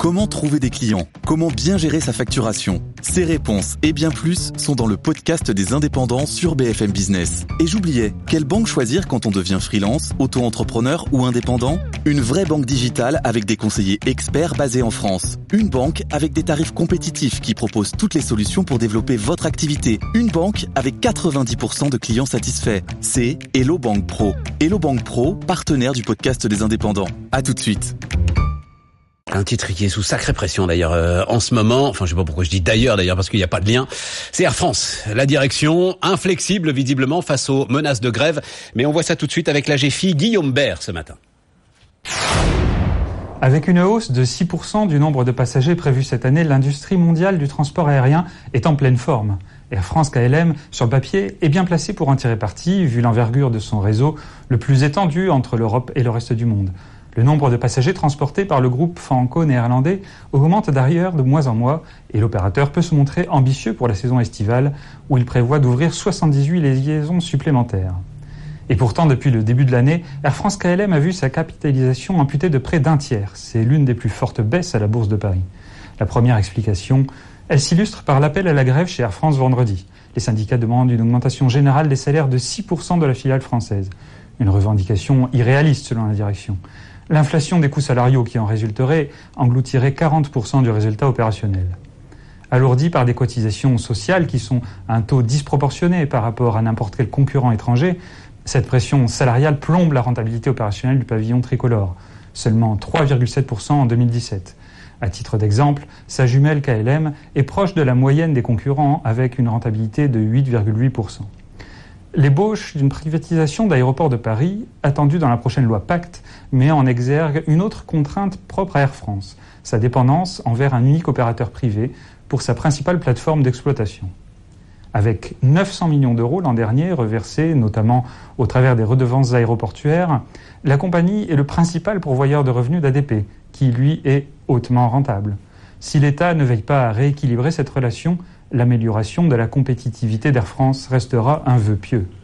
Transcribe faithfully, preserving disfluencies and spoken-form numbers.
Comment trouver des clients ? Comment bien gérer sa facturation ? Ces réponses et bien plus sont dans le podcast des indépendants sur B F M Business. Et j'oubliais, quelle banque choisir quand on devient freelance, auto-entrepreneur ou indépendant ? Une vraie banque digitale avec des conseillers experts basés en France. Une banque avec des tarifs compétitifs qui propose toutes les solutions pour développer votre activité. Une banque avec quatre-vingt-dix pour cent de clients satisfaits. C'est Hello Bank Pro. Hello Bank Pro, partenaire du podcast des indépendants. À tout de suite. Un titre qui est sous sacrée pression d'ailleurs euh, en ce moment, enfin je sais pas pourquoi je dis d'ailleurs d'ailleurs parce qu'il n'y a pas de lien, c'est Air France. La direction inflexible visiblement face aux menaces de grève, mais on voit ça tout de suite avec l'A G F I Guillaume Bert ce matin. Avec une hausse de six pour cent du nombre de passagers prévus cette année, l'industrie mondiale du transport aérien est en pleine forme. Air France K L M, sur le papier, est bien placé pour en tirer parti, vu l'envergure de son réseau le plus étendu entre l'Europe et le reste du monde. Le nombre de passagers transportés par le groupe franco-néerlandais augmente d'ailleurs de mois en mois et l'opérateur peut se montrer ambitieux pour la saison estivale où il prévoit d'ouvrir soixante-dix-huit liaisons supplémentaires. Et pourtant, depuis le début de l'année, Air France K L M a vu sa capitalisation amputée de près d'un tiers. C'est l'une des plus fortes baisses à la Bourse de Paris. La première explication, elle s'illustre par l'appel à la grève chez Air France vendredi. Les syndicats demandent une augmentation générale des salaires de six pour cent de la filiale française. Une revendication irréaliste selon la direction. L'inflation des coûts salariaux qui en résulterait engloutirait quarante pour cent du résultat opérationnel. Alourdi par des cotisations sociales qui sont à un taux disproportionné par rapport à n'importe quel concurrent étranger, cette pression salariale plombe la rentabilité opérationnelle du pavillon tricolore, seulement trois virgule sept pour cent en deux mille dix-sept. À titre d'exemple, sa jumelle K L M est proche de la moyenne des concurrents avec une rentabilité de huit virgule huit pour cent. L'ébauche d'une privatisation d'Aéroports de Paris, attendue dans la prochaine loi Pacte, met en exergue une autre contrainte propre à Air France, sa dépendance envers un unique opérateur privé pour sa principale plateforme d'exploitation. Avec neuf cents millions d'euros l'an dernier, reversés notamment au travers des redevances aéroportuaires, la compagnie est le principal pourvoyeur de revenus d'A D P, qui lui est hautement rentable. Si l'État ne veille pas à rééquilibrer cette relation, l'amélioration de la compétitivité d'Air France restera un vœu pieux.